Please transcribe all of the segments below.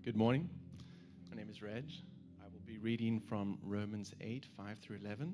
Good morning. My name is Reg. I will be reading from Romans 8, 5 through 11.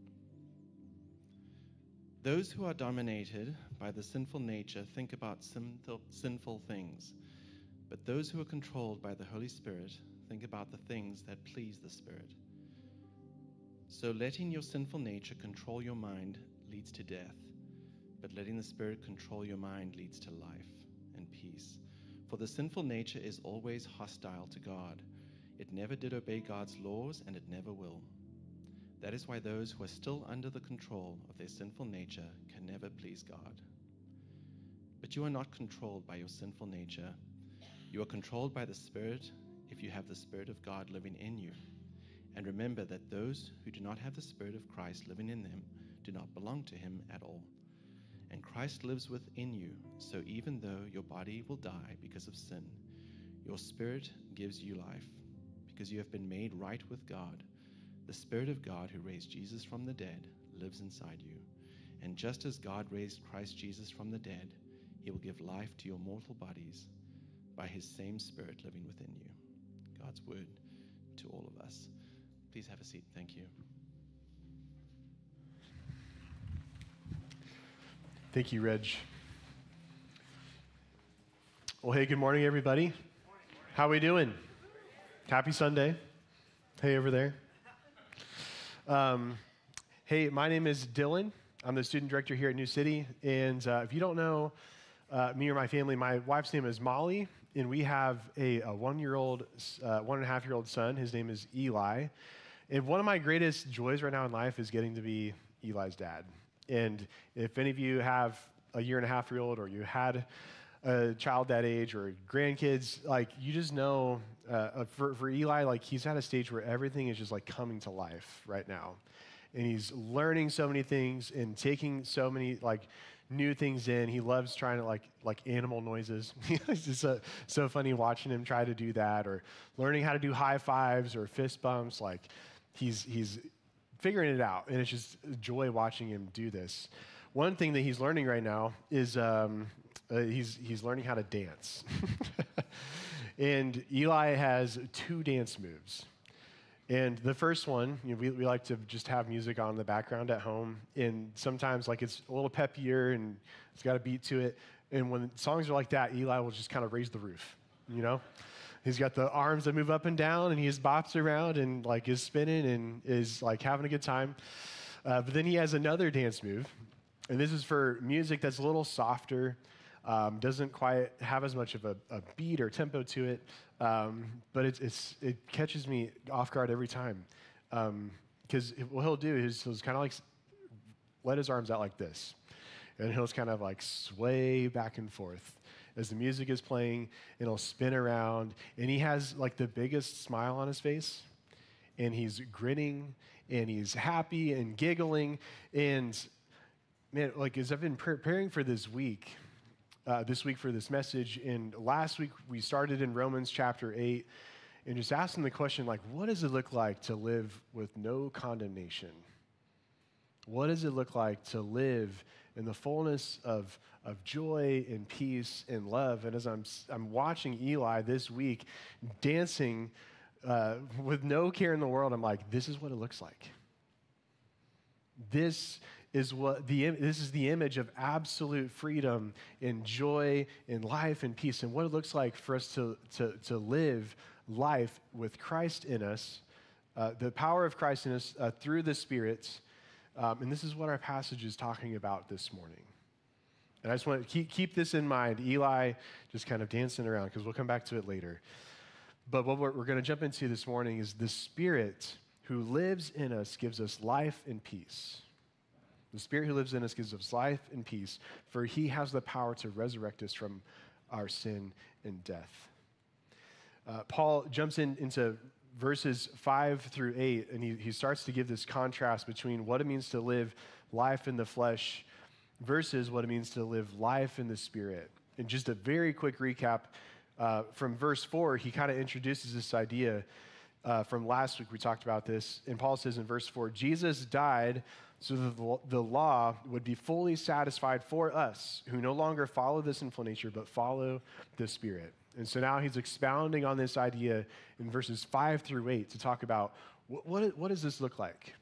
Those who are dominated by the sinful nature think about sinful things, but those who are controlled by the Holy Spirit think about the things that please the Spirit. So letting your sinful nature control your mind leads to death, but letting the Spirit control your mind leads to life and peace. For the sinful nature is always hostile to God. It never did obey God's laws, and it never will. That is why those who are still under the control of their sinful nature can never please God. But you are not controlled by your sinful nature. You are controlled by the Spirit if you have the Spirit of God living in you. And remember that those who do not have the Spirit of Christ living in them do not belong to him at all. And Christ lives within you, so even though your body will die because of sin, your spirit gives you life, because you have been made right with God. The Spirit of God who raised Jesus from the dead lives inside you. And just as God raised Christ Jesus from the dead, he will give life to your mortal bodies by his same Spirit living within you. God's word to all of us. Please have a seat. Thank you. Thank you, Reg. Well, hey, good morning, everybody. How we doing? Happy Sunday. Hey, over there. Hey, my name is Dylan. I'm the student director here at New City. And if you don't know me or my family, my wife's name is Molly, and we have a 1-year-old, 1.5-year-old son. His name is Eli. And one of my greatest joys right now in life is getting to be Eli's dad. And if any of you have a 1.5-year-old or you had a child that age or grandkids, like you just know for Eli, like he's at a stage where everything is just like coming to life right now. And he's learning so many things and taking so many like new things in. He loves trying to like animal noises. It's just so funny watching him try to do that, or learning how to do high fives or fist bumps. Like he's figuring it out, and it's just a joy watching him do this. One thing that he's learning right now is he's learning how to dance. And Eli has 2 dance moves. And the first one, we like to just have music on in the background at home, and sometimes like it's a little peppier and it's got a beat to it. And when songs are like that, Eli will just kind of raise the roof, you know? He's got the arms that move up and down, and he just bops around and like is spinning and is like having a good time. But then he has another dance move, and this is for music that's a little softer, doesn't quite have as much of a beat or tempo to it, but it catches me off guard every time. Because what he'll do is he'll kind of like let his arms out like this, and he'll just kind of like sway back and forth as the music is playing, and he'll spin around, and he has like the biggest smile on his face, and he's grinning, and he's happy and giggling. And man, like as I've been preparing for this week for this message, and last week we started in Romans chapter 8, and just asking the question, like, what does it look like to live with no condemnation? What does it look like to live in the fullness of joy and peace and love? And as I'm watching Eli this week dancing with no care in the world, I'm like, this is what it looks like. This is the image of absolute freedom and joy and life and peace, and what it looks like for us to live life with Christ in us, the power of Christ in us through the Spirit. And this is what our passage is talking about this morning. And I just want to keep this in mind. Eli just kind of dancing around, because we'll come back to it later. But what we're going to jump into this morning is the Spirit who lives in us gives us life and peace. The Spirit who lives in us gives us life and peace, for he has the power to resurrect us from our sin and death. Paul jumps into verses 5 through 8, and he starts to give this contrast between what it means to live life in the flesh versus what it means to live life in the Spirit. And just a very quick recap, from verse 4, he kind of introduces this idea. From last week, we talked about this, and Paul says in verse 4, Jesus died so that the law would be fully satisfied for us who no longer follow the sinful nature, but follow the Spirit. And so now he's expounding on this idea in verses 5 through 8 to talk about what does this look like?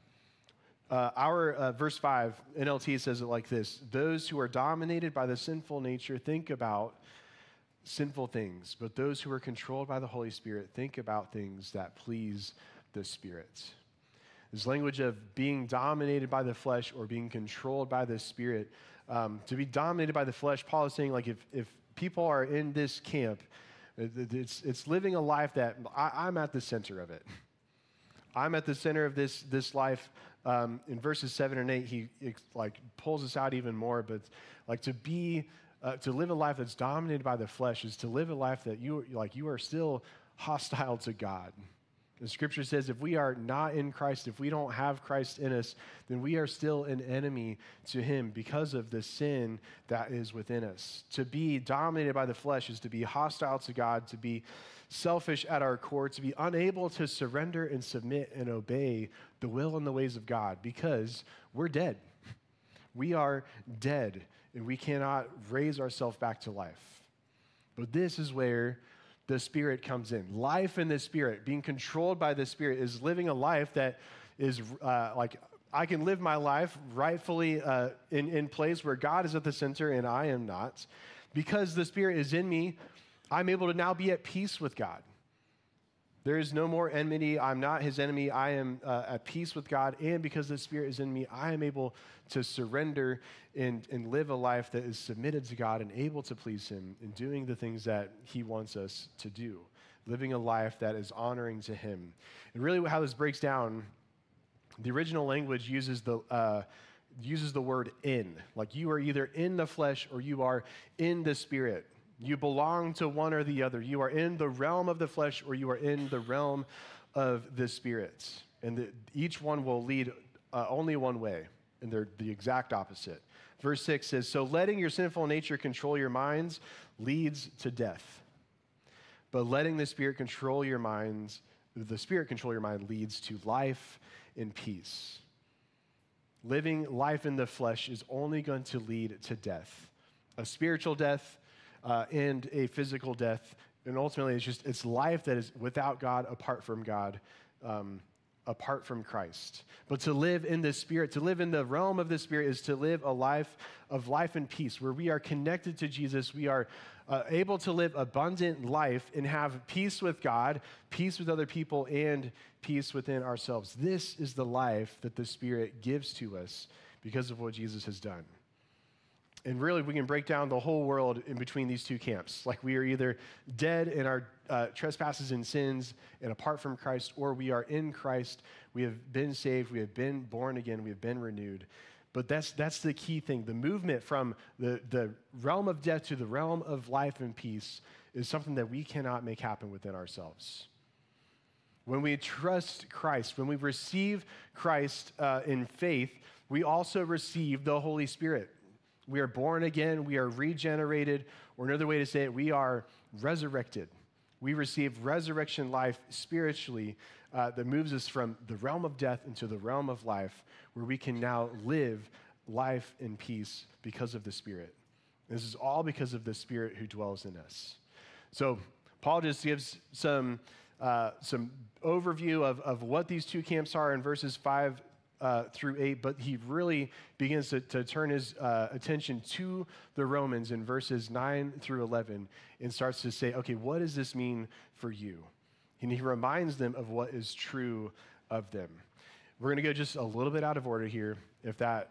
Our verse 5, NLT says it like this: those who are dominated by the sinful nature think about sinful things, but those who are controlled by the Holy Spirit think about things that please the Spirit. This language of being dominated by the flesh or being controlled by the Spirit. To be dominated by the flesh, Paul is saying, like, if people are in this camp, it's living a life that I'm at the center of it. I'm at the center of this life. In verses 7 and 8, he pulls us out even more. But to live a life that's dominated by the flesh is to live a life that you are still hostile to God. The scripture says if we are not in Christ, if we don't have Christ in us, then we are still an enemy to him because of the sin that is within us. To be dominated by the flesh is to be hostile to God, to be selfish at our core, to be unable to surrender and submit and obey the will and the ways of God because we're dead. We are dead and we cannot raise ourselves back to life. But this is where the Spirit comes in. Life in the Spirit, being controlled by the Spirit, is living a life that is I can live my life rightfully in place where God is at the center and I am not. Because the Spirit is in me, I'm able to now be at peace with God. There is no more enmity. I'm not his enemy. I am at peace with God. And because the Spirit is in me, I am able to surrender and live a life that is submitted to God and able to please him in doing the things that he wants us to do, living a life that is honoring to him. And really how this breaks down, the original language uses the word in. Like you are either in the flesh or you are in the Spirit. You belong to one or the other. You are in the realm of the flesh or you are in the realm of the Spirit. And each one will lead only one way, and they're the exact opposite. Verse 6 says, so letting your sinful nature control your minds leads to death. But letting the Spirit control your minds, the Spirit control your mind leads to life and peace. Living life in the flesh is only going to lead to death, a spiritual death, and a physical death. And ultimately, it's life that is without God, apart from God, apart from Christ. But to live in the Spirit, to live in the realm of the Spirit is to live a life of life and peace, where we are connected to Jesus. We are able to live abundant life and have peace with God, peace with other people, and peace within ourselves. This is the life that the Spirit gives to us because of what Jesus has done. And really, we can break down the whole world in between these two camps. Like we are either dead in our trespasses and sins and apart from Christ, or we are in Christ. We have been saved. We have been born again. We have been renewed. But that's the key thing. The movement from the realm of death to the realm of life and peace is something that we cannot make happen within ourselves. When we trust Christ, when we receive Christ in faith, we also receive the Holy Spirit. We are born again, we are regenerated, or another way to say it, we are resurrected. We receive resurrection life spiritually that moves us from the realm of death into the realm of life, where we can now live life in peace because of the Spirit. This is all because of the Spirit who dwells in us. So Paul just gives some overview of what these two camps are in verses 5 through 8, but he really begins to turn his attention to the Romans in verses 9 through 11 and starts to say, okay, what does this mean for you? And he reminds them of what is true of them. We're going to go just a little bit out of order here. If that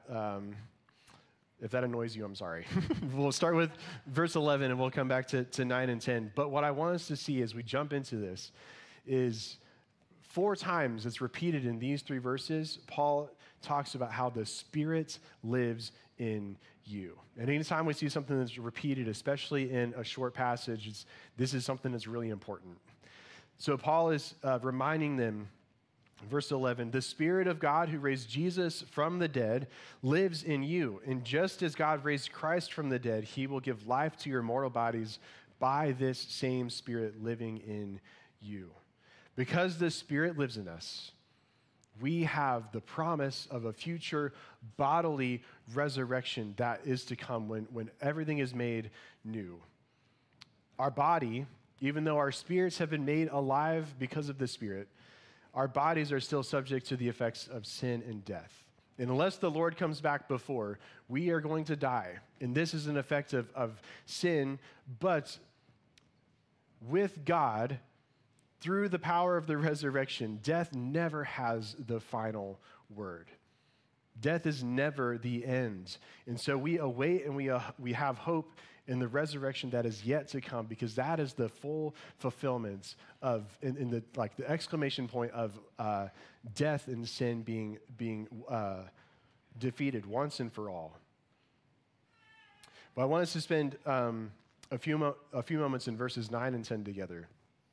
annoys you, I'm sorry. We'll start with verse 11 and we'll come back to 9 and 10. But what I want us to see as we jump into this is 4 times it's repeated in these 3 verses, Paul talks about how the Spirit lives in you. And anytime we see something that's repeated, especially in a short passage, this is something that's really important. So Paul is reminding them, verse 11, the Spirit of God who raised Jesus from the dead lives in you. And just as God raised Christ from the dead, he will give life to your mortal bodies by this same Spirit living in you. Because the Spirit lives in us, we have the promise of a future bodily resurrection that is to come when everything is made new. Our body, even though our spirits have been made alive because of the Spirit, our bodies are still subject to the effects of sin and death. And unless the Lord comes back before, we are going to die. And this is an effect of sin, but with God, through the power of the resurrection, death never has the final word. Death is never the end. And so we await and we have hope in the resurrection that is yet to come, because that is the full fulfillment of, in the exclamation point of death and sin being defeated once and for all. But I want us to spend a few moments in verses 9 and 10 together.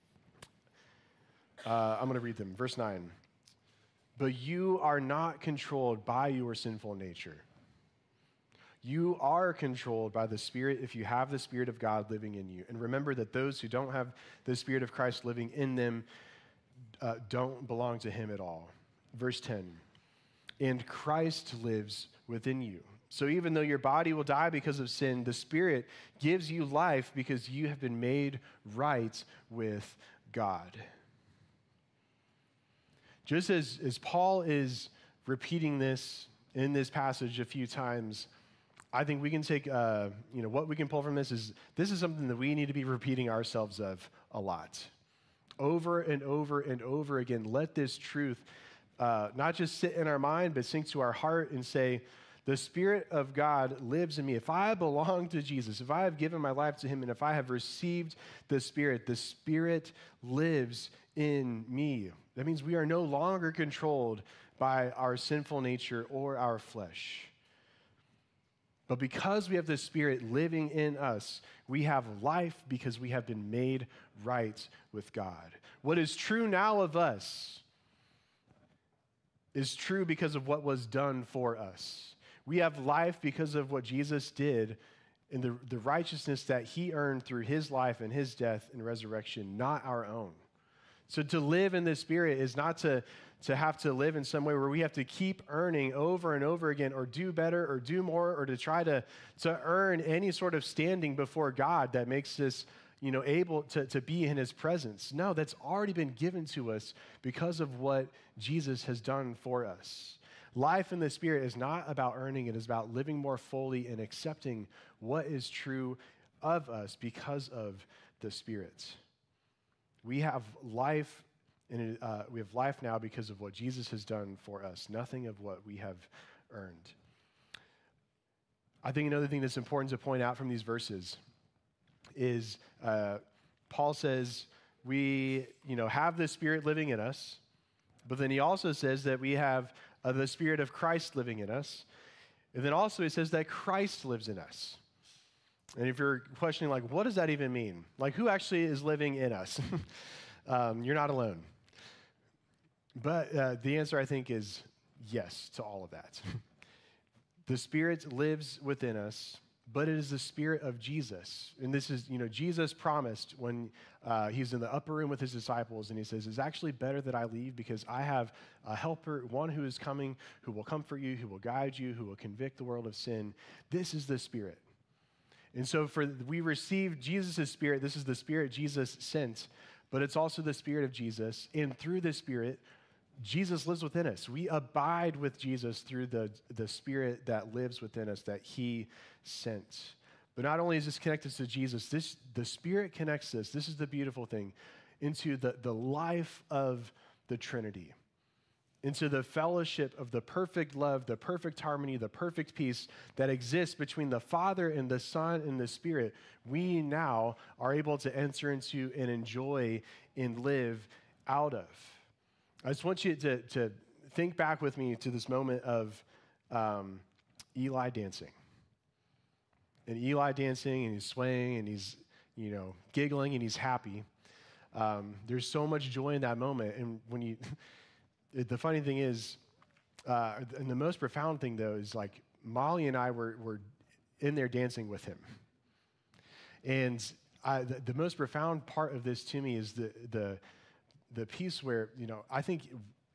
I'm going to read them. Verse 9. But you are not controlled by your sinful nature. You are controlled by the Spirit if you have the Spirit of God living in you. And remember that those who don't have the Spirit of Christ living in them don't belong to him at all. Verse 10. And Christ lives within you. So even though your body will die because of sin, the Spirit gives you life because you have been made right with God. Just as Paul is repeating this in this passage a few times, I think we can take, what we can pull from this is something that we need to be repeating ourselves of a lot. Over and over and over again, let this truth not just sit in our mind, but sink to our heart and say, the Spirit of God lives in me. If I belong to Jesus, if I have given my life to him, and if I have received the Spirit lives in me. That means we are no longer controlled by our sinful nature or our flesh. But because we have the Spirit living in us, we have life because we have been made right with God. What is true now of us is true because of what was done for us. We have life because of what Jesus did and the righteousness that he earned through his life and his death and resurrection, not our own. So to live in the Spirit is not to have to live in some way where we have to keep earning over and over again, or do better or do more, or to try to earn any sort of standing before God that makes us able to be in his presence. No, that's already been given to us because of what Jesus has done for us. Life in the Spirit is not about earning, it is about living more fully and accepting what is true of us because of the Spirit. We have life, and we have life now because of what Jesus has done for us, nothing of what we have earned. I think another thing that's important to point out from these verses is Paul says we have the Spirit living in us, but then he also says that we have the Spirit of Christ living in us. And then also he says that Christ lives in us. And if you're questioning, what does that even mean? Who actually is living in us? You're not alone. But the answer, I think, is yes to all of that. The Spirit lives within us, but it is the Spirit of Jesus. And this is, Jesus promised when he's in the upper room with his disciples, and he says, it's actually better that I leave because I have a helper, one who is coming, who will comfort you, who will guide you, who will convict the world of sin. This is the Spirit. And so we receive Jesus' Spirit. This is the Spirit Jesus sent, but it's also the Spirit of Jesus. And through the Spirit, Jesus lives within us. We abide with Jesus through the Spirit that lives within us that he sent. But not only is this connected to Jesus, the Spirit connects us, this is the beautiful thing, into the life of the Trinity, into the fellowship of the perfect love, the perfect harmony, the perfect peace that exists between the Father and the Son and the Spirit. We now are able to enter into and enjoy and live out of. I just want you to think back with me to this moment of Eli dancing. And Eli dancing, and he's swaying, and he's giggling, and he's happy. There's so much joy in that moment. And when the funny thing is, and the most profound thing though is Molly and I were in there dancing with him. And the most profound part of this to me is the piece where, I think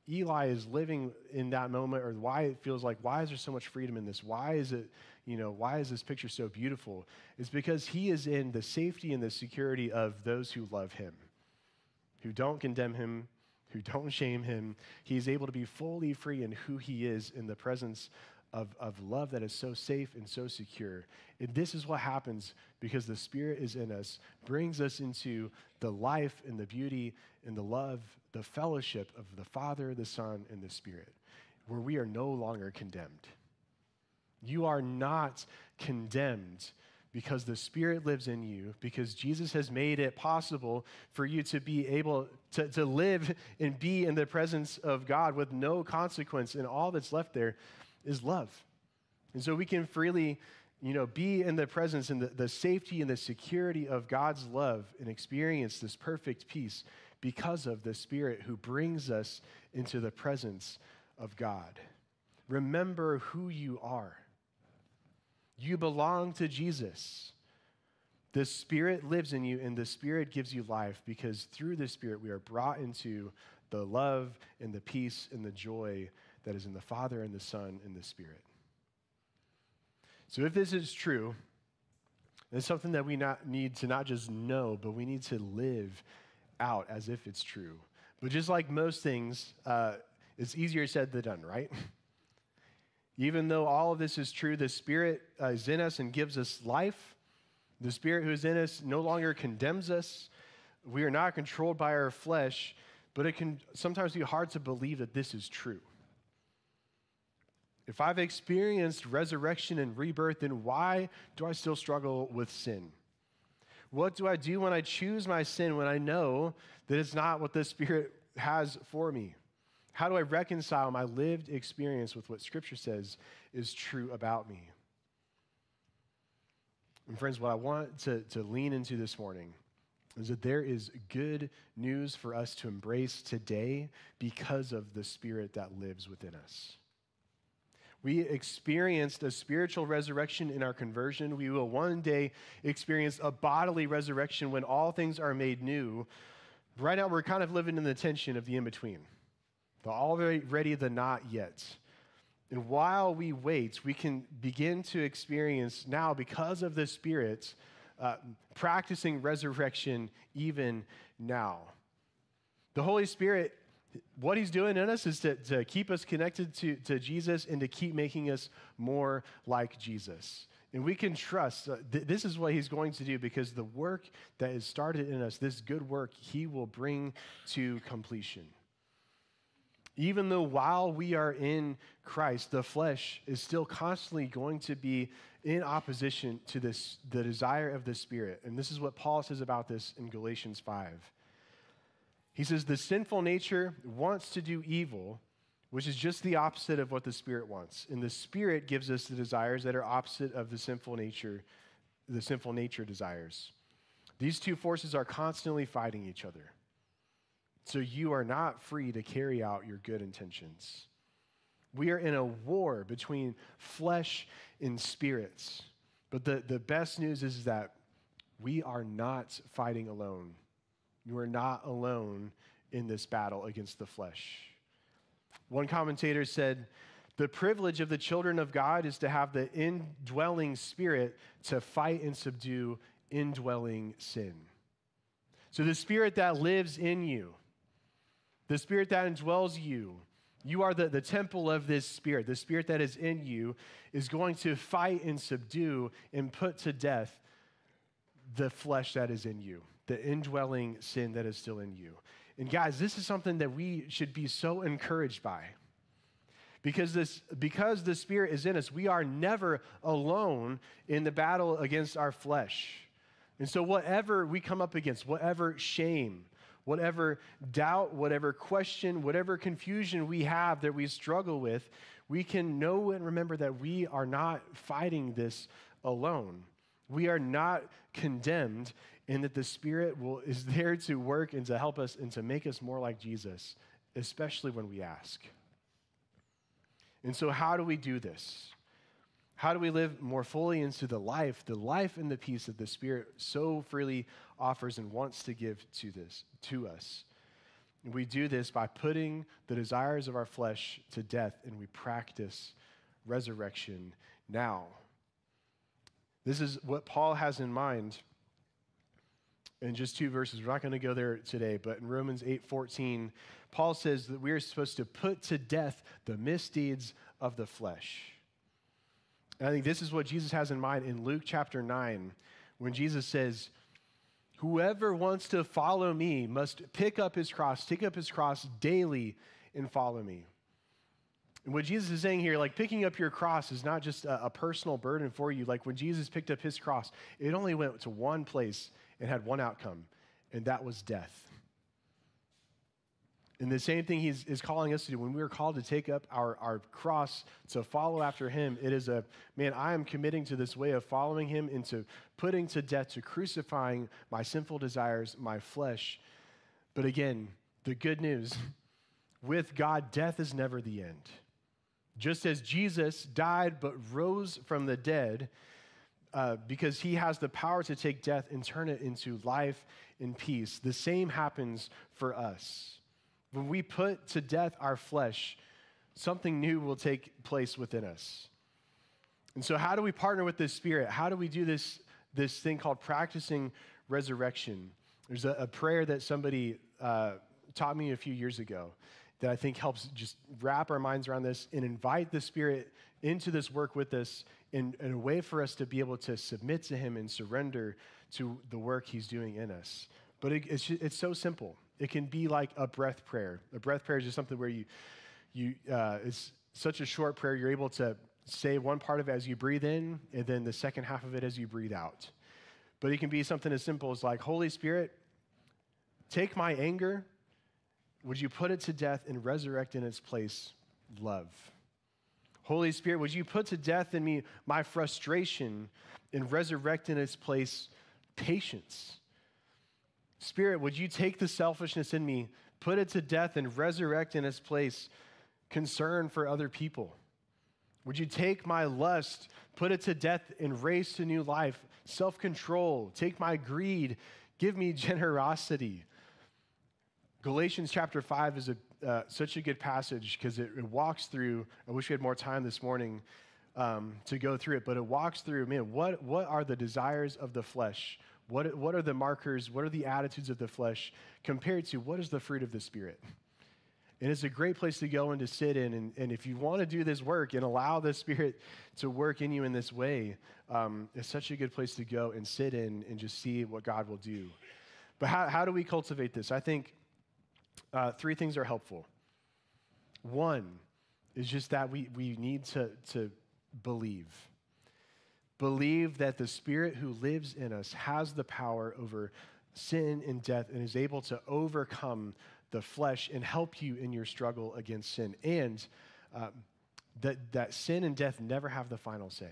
Eli is living in that moment, or why it feels like, why is there so much freedom in this? Why is it, why is this picture so beautiful? It's because he is in the safety and the security of those who love him, who don't condemn him, who don't shame him. He's able to be fully free in who he is in the presence of love that is so safe and so secure. And this is what happens because the Spirit is in us, brings us into the life and the beauty and the love, the fellowship of the Father, the Son, and the Spirit, where we are no longer condemned. You are not condemned because the Spirit lives in you, because Jesus has made it possible for you to be able to live and be in the presence of God with no consequence, and all that's left there is love. And so we can freely, be in the presence and the safety and the security of God's love and experience this perfect peace because of the Spirit who brings us into the presence of God. Remember who you are. You belong to Jesus. The Spirit lives in you, and the Spirit gives you life because through the Spirit we are brought into the love and the peace and the joy that is in the Father and the Son and the Spirit. So if this is true, it's something that we need to not just know, but we need to live out as if it's true. But just like most things, it's easier said than done, right? Even though all of this is true, the Spirit is in us and gives us life. The Spirit who is in us no longer condemns us. We are not controlled by our flesh, but it can sometimes be hard to believe that this is true. If I've experienced resurrection and rebirth, then why do I still struggle with sin? What do I do when I choose my sin, when I know that it's not what the Spirit has for me? How do I reconcile my lived experience with what Scripture says is true about me? And friends, what I want to lean into this morning is that there is good news for us to embrace today because of the Spirit that lives within us. We experienced a spiritual resurrection in our conversion. We will one day experience a bodily resurrection when all things are made new. Right now, we're kind of living in the tension of the in-between, the already, the not yet. And while we wait, we can begin to experience now, because of the Spirit, practicing resurrection even now. The Holy Spirit, what he's doing in us is to keep us connected to Jesus and to keep making us more like Jesus. And we can trust this is what he's going to do because the work that is started in us, this good work, he will bring to completion. Even though while we are in Christ, the flesh is still constantly going to be in opposition to the desire of the Spirit. And this is what Paul says about this in Galatians 5. He says, the sinful nature wants to do evil, which is just the opposite of what the Spirit wants. And the Spirit gives us the desires that are opposite of the sinful nature desires. These two forces are constantly fighting each other. So you are not free to carry out your good intentions. We are in a war between flesh and spirits. But the best news is that we are not fighting alone. You are not alone in this battle against the flesh. One commentator said, the privilege of the children of God is to have the indwelling Spirit to fight and subdue indwelling sin. So the Spirit that lives in you, the Spirit that indwells you, you are the temple of this Spirit. The Spirit that is in you is going to fight and subdue and put to death the flesh that is in you, the indwelling sin that is still in you. And guys, this is something that we should be so encouraged by. Because the Spirit is in us, we are never alone in the battle against our flesh. And so whatever we come up against, whatever shame, whatever doubt, whatever question, whatever confusion we have that we struggle with, we can know and remember that we are not fighting this alone. We are not condemned, and that the Spirit is there to work and to help us and to make us more like Jesus, especially when we ask. And so how do we do this? How do we live more fully into the life and the peace that the Spirit so freely offers and wants to give to us? And we do this by putting the desires of our flesh to death, and we practice resurrection now. This is what Paul has in mind in just 2 verses. We're not going to go there today, but in Romans 8:14, Paul says that we are supposed to put to death the misdeeds of the flesh. And I think this is what Jesus has in mind in Luke chapter 9, when Jesus says, whoever wants to follow me must take up his cross daily and follow me. And what Jesus is saying here, like picking up your cross is not just a personal burden for you. Like when Jesus picked up his cross, it only went to one place and had one outcome, and that was death. And the same thing is calling us to do. When we are called to take up our cross to follow after him, it is I am committing to this way of following him, into putting to death, to crucifying my sinful desires, my flesh. But again, the good news, with God, death is never the end. Just as Jesus died but rose from the dead, because he has the power to take death and turn it into life and peace, the same happens for us. When we put to death our flesh, something new will take place within us. And so how do we partner with this Spirit? How do we do this thing called practicing resurrection? There's a prayer that somebody taught me a few years ago that I think helps just wrap our minds around this and invite the Spirit into this work with us in a way for us to be able to submit to him and surrender to the work he's doing in us. But it's so simple. It can be like a breath prayer. A breath prayer is just something where it's such a short prayer, you're able to say one part of it as you breathe in, and then the second half of it as you breathe out. But it can be something as simple as like, Holy Spirit, take my anger, would you put it to death and resurrect in its place love? Holy Spirit, would you put to death in me my frustration and resurrect in its place patience? Spirit, would you take the selfishness in me, put it to death, and resurrect in its place concern for other people? Would you take my lust, put it to death, and raise to new life self-control? Take my greed, give me generosity. Galatians chapter 5 is such a good passage because it walks through, I wish we had more time this morning to go through it, but it walks through, what are the desires of the flesh? What are the markers? What are the attitudes of the flesh compared to what is the fruit of the Spirit? And it's a great place to go and to sit in. And if you want to do this work and allow the Spirit to work in you in this way, it's such a good place to go and sit in and just see what God will do. But how do we cultivate this? I think 3 things are helpful. One is just that we need to believe. Believe that the Spirit who lives in us has the power over sin and death and is able to overcome the flesh and help you in your struggle against sin. And that sin and death never have the final say.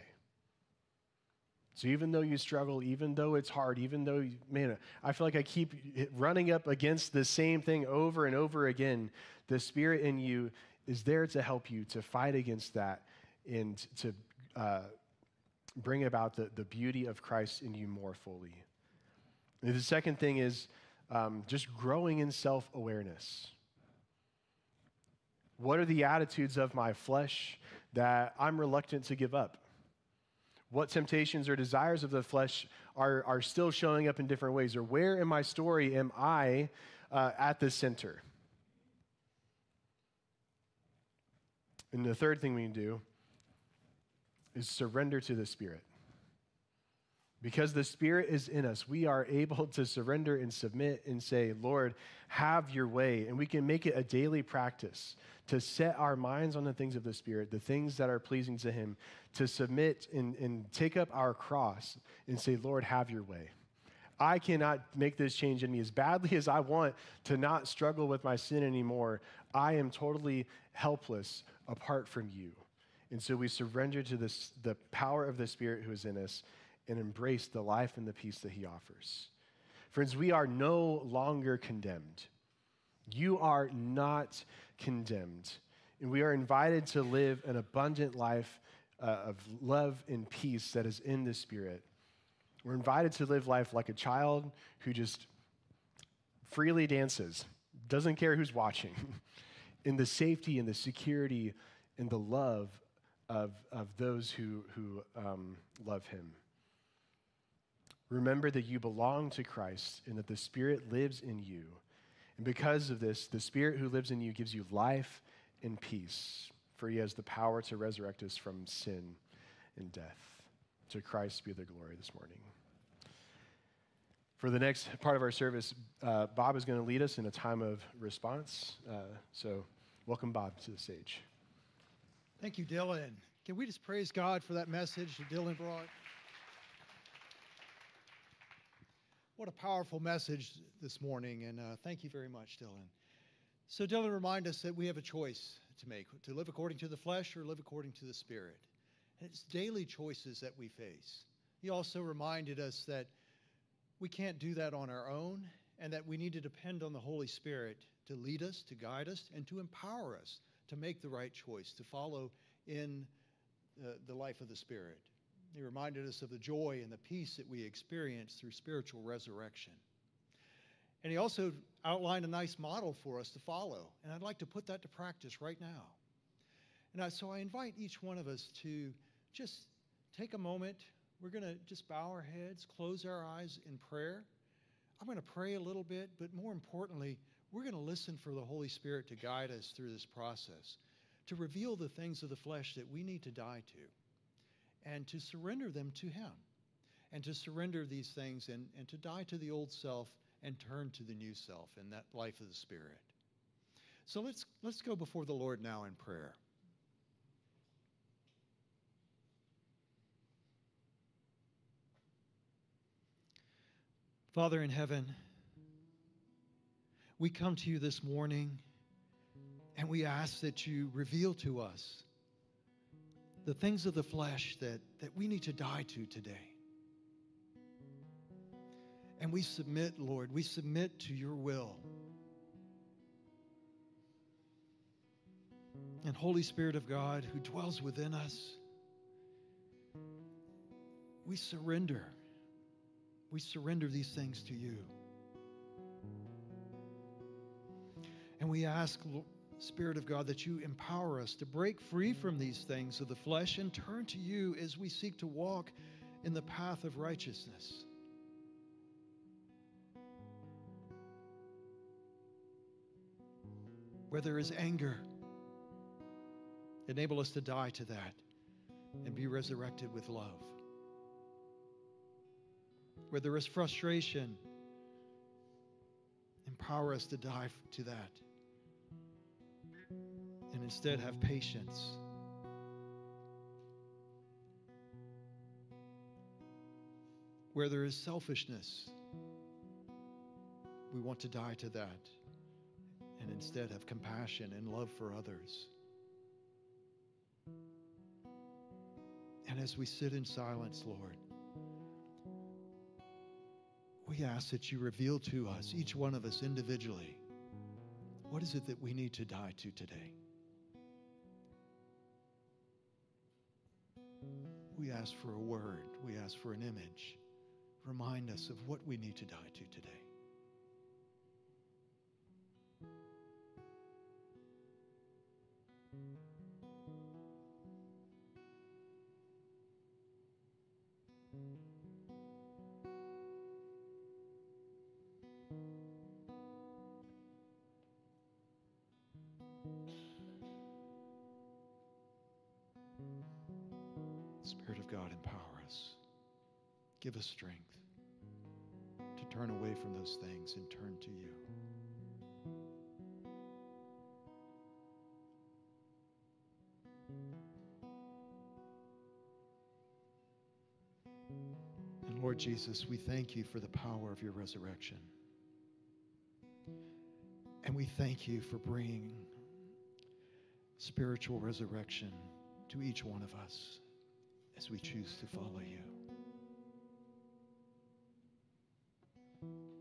So even though you struggle, even though it's hard, even though, I feel like I keep running up against the same thing over and over again, the Spirit in you is there to help you to fight against that and to bring about the beauty of Christ in you more fully. And the second thing is just growing in self-awareness. What are the attitudes of my flesh that I'm reluctant to give up? What temptations or desires of the flesh are still showing up in different ways? Or where in my story am I at the center? And the third thing we can do is surrender to the Spirit. Because the Spirit is in us, we are able to surrender and submit and say, Lord, have your way. And we can make it a daily practice to set our minds on the things of the Spirit, the things that are pleasing to him, to submit and take up our cross and say, Lord, have your way. I cannot make this change in me as badly as I want to not struggle with my sin anymore. I am totally helpless apart from you. And so we surrender to the power of the Spirit who is in us and embrace the life and the peace that he offers. Friends, we are no longer condemned. You are not condemned. And we are invited to live an abundant life of love and peace that is in the Spirit. We're invited to live life like a child who just freely dances doesn't care who's watching, in the safety and the security and the love of those who love him. Remember that you belong to Christ and that the Spirit lives in you. And because of this, the Spirit who lives in you gives you life and peace, for he has the power to resurrect us from sin and death. To Christ be the glory this morning. For the next part of our service, Bob is going to lead us in a time of response. So welcome Bob to the stage. Thank you, Dylan. Can we just praise God for that message that Dylan brought? What a powerful message this morning, and thank you very much, Dylan. So Dylan reminded us that we have a choice to make, to live according to the flesh or live according to the Spirit. And it's daily choices that we face. He also reminded us that we can't do that on our own, and that we need to depend on the Holy Spirit to lead us, to guide us, and to empower us to make the right choice, to follow in the life of the Spirit. He reminded us of the joy and the peace that we experience through spiritual resurrection. And he also outlined a nice model for us to follow, and I'd like to put that to practice right now. And so I invite each one of us to just take a moment. We're going to just bow our heads, close our eyes in prayer. I'm going to pray a little bit, but more importantly, we're going to listen for the Holy Spirit to guide us through this process, to reveal the things of the flesh that we need to die to, and to surrender them to him, and to surrender these things and to die to the old self and turn to the new self in that life of the Spirit. So let's go before the Lord now in prayer. Father in heaven, we come to you this morning and we ask that you reveal to us the things of the flesh that we need to die to today. And we submit, Lord, we submit to your will. And Holy Spirit of God who dwells within us, we surrender. We surrender these things to you. And we ask, Spirit of God, that you empower us to break free from these things of the flesh and turn to you as we seek to walk in the path of righteousness. Where there is anger, enable us to die to that and be resurrected with love. Where there is frustration, empower us to die to that and instead have patience. Where there is selfishness, we want to die to that and instead have compassion and love for others. And as we sit in silence, Lord, we ask that you reveal to us, each one of us individually, what is it that we need to die to today? We ask for a word. We ask for an image. Remind us of what we need to die to today. Spirit of God, empower us. Give us strength to turn away from those things and turn to you. And Lord Jesus, we thank you for the power of your resurrection. And we thank you for bringing spiritual resurrection to each one of us as we choose to follow you.